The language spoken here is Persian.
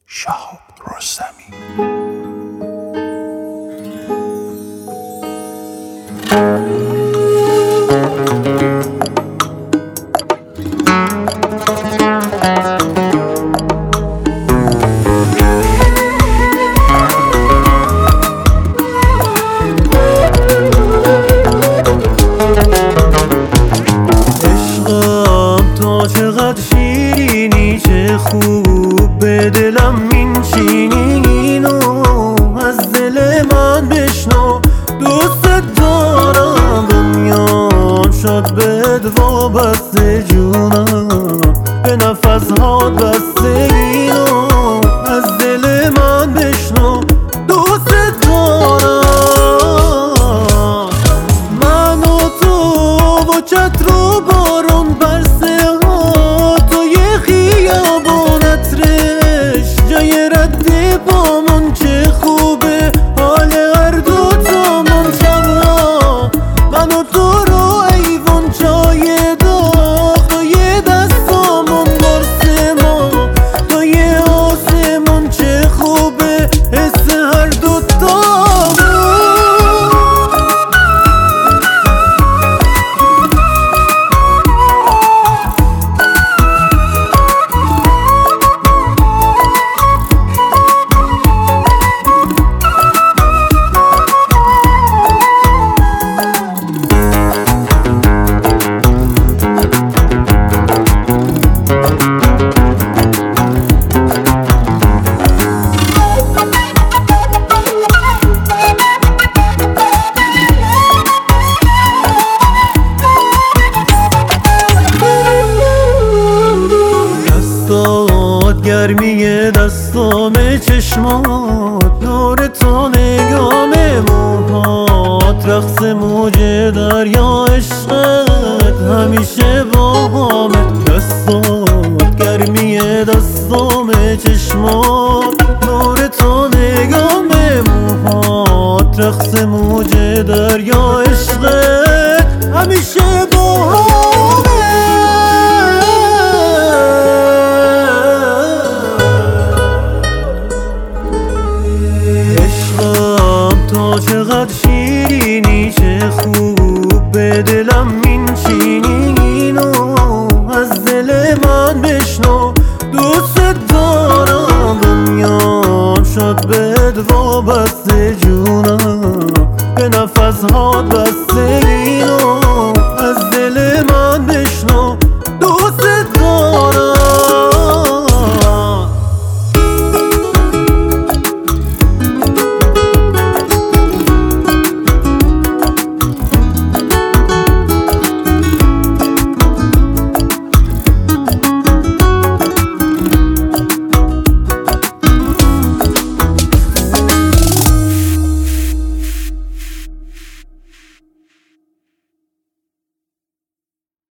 شهاب رستمی. عشقم تا چقدر شیرینی، چه خوب به دلم مینشینی، اینو از دل من بشنو، دوست دارم دنیام شد بهت وابسته، جونم به نفس‌هات بسته، اینو از دل من بشنو، دوست دارم. من و تو و چتر و بارون برسه ها، توی خیابون عطرش جای رد پامون، چه خوبه حال هر دوتامون. شبها من و تو رو ایوون چای داغ، توی دستامون برسه ما، توی آسمون، چه خوبه حس هر دوتامون. گرمی دستام، چشمات، نور تو، نگام موهات، رقص موج دریا، عشقت همیشه باهامه. دستات گرمی دستام، چشمات، نور تو، نگام موهات، رقص موج دریا، عشقت همیشه باهامه. تا چقدر شیرینی، چه خوب به دلم مینشینی، اینو از دل من بشنو، دوست دارم دنیام شد بهت وابسته، جونم به نفس‌هات بسته،